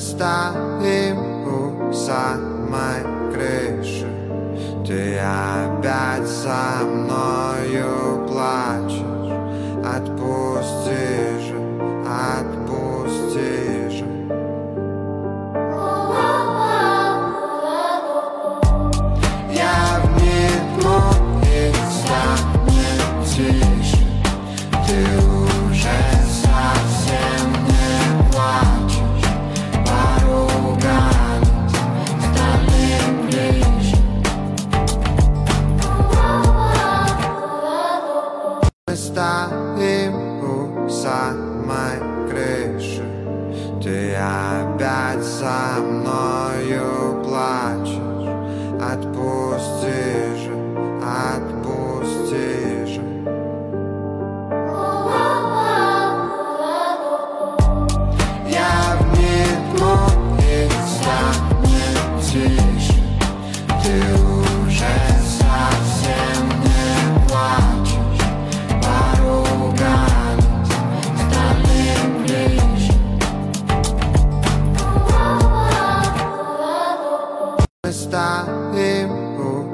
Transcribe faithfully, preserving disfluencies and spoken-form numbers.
стоим у самой крыши. Ты опять со мною плачешь. Отпусти же, отпусти же. Я вникну и станет тише. Ты уже совсем не плачешь. Поругались, стали ближе. Мы стоим у самой крыши. Ты опять со мной